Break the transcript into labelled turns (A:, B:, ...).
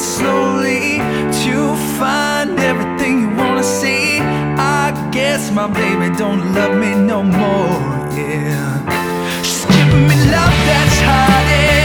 A: slowly to find everything you wanna see. I guess my baby don't love me no more, yeah. She's giving me love that's hiding